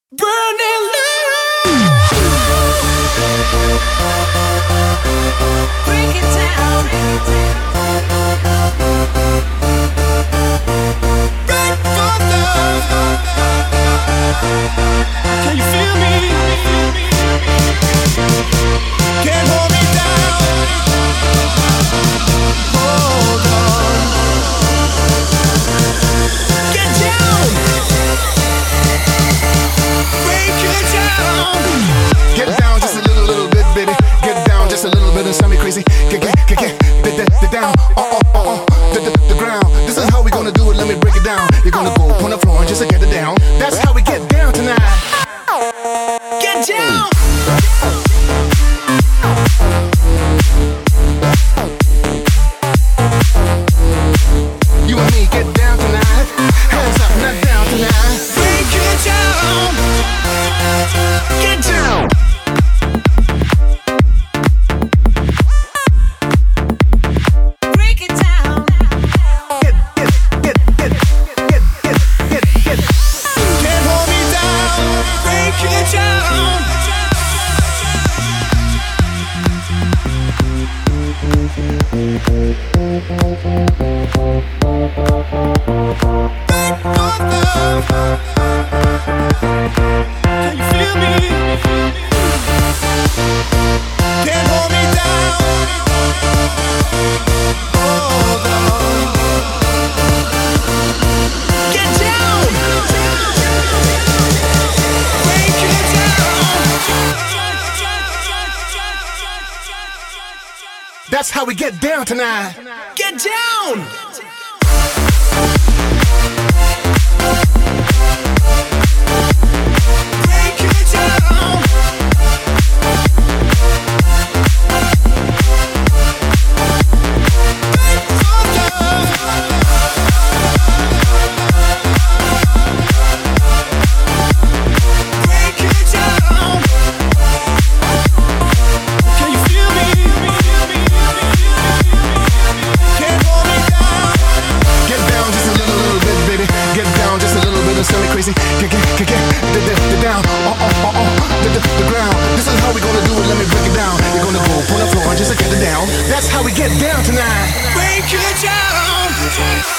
Burning love. Break it down. Break for love. Can you feel me? Can't hold me down. Hold on. Get down. Break it down. Get down just a little bit, baby. Get down just a little bit and send me crazy. Get down, the ground. This is how we gonna do it. Let me break it down. You're gonna go on the floor and just to get it down. That's how we get down tonight. Get down. You and me get down tonight. Hands up, not down tonight. Break it down. Get down. Break it down. Can't hold me down. Break it down. Break for love. Can you feel me? Can't hold me down. Hold on. Get down. Break it down. That's how we get down tonight. Get down. Break it down. Break for love. Break it down. Can you feel me? Can't hold me down. Get down just a little bit, baby. Get down just a little bit and send me crazy. Get down, the ground. This is how we gonna do it. Let me break it down. You're gonna go on the floor and just to get it down. That's how we get down tonight. Break it down.